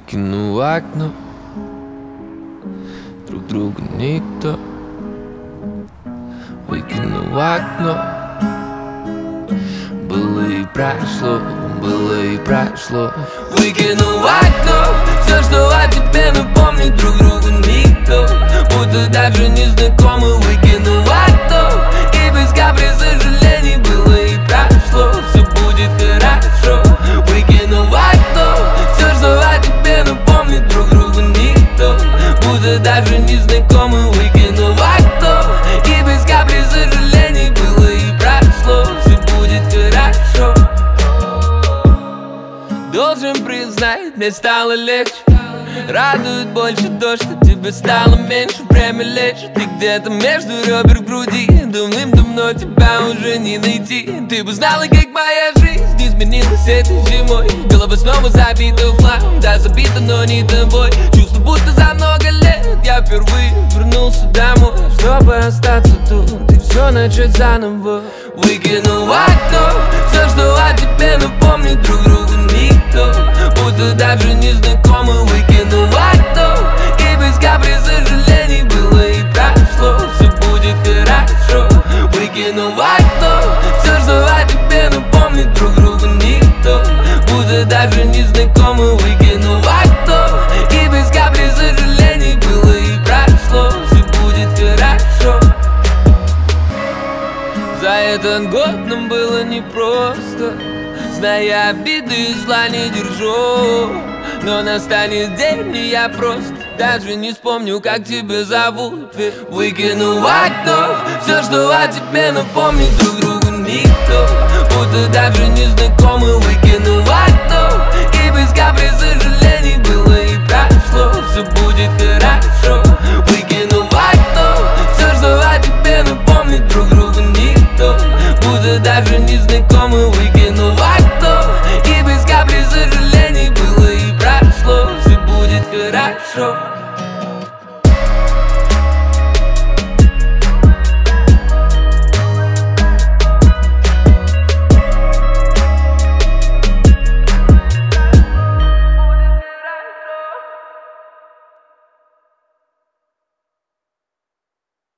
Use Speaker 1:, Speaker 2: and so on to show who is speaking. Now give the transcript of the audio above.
Speaker 1: Выкину в окно, друг друга никто. Выкину в окно. Было и прошло, было и прошло. Выкину в окно все, что о тебе напомнит друг другу никто. Будто даже не знакомы. Выкину в окно, и без капли сожалений было и прошло. Все будет хорошо. Выкину в окно все, что о тебе напомнит друг другу никто. Будто даже не знакомы. Выкину в окно, и без капли сожалений было и прошло. Все будет хорошо. Должен признать, мне стало легче. Радует больше то, что тебе стало меньше. Время лечит, ты где-то между ребер в груди. Давным-давно тебя уже не найти. Ты бы знала, как моя жизнь изменилась этой зимой. Голова снова забита в хлам, да забита, но не тобой. Чувство, будто за много лет я впервые вернулся домой, чтобы остаться тут и все начать заново. Выкину в окно все, что о тебе напомнит друг другу никто. Будто даже не знакомы. Выкину в окно, и без капли сожалений было и прошло. Все будет хорошо. Выкину в окно все, что о тебе напомнит друг другу никто. Будто даже не знакомы. Выкину в окно, и без капли сожалений было и прошло. Все будет хорошо. За этот год нам было непросто, зная обиды и зла не держу. Но настанет день, и я просто даже не вспомню, как тебя зовут. Выкину в окно все, что о тебе напомнит друг другу никто. Будто даже не знакомы. Выкину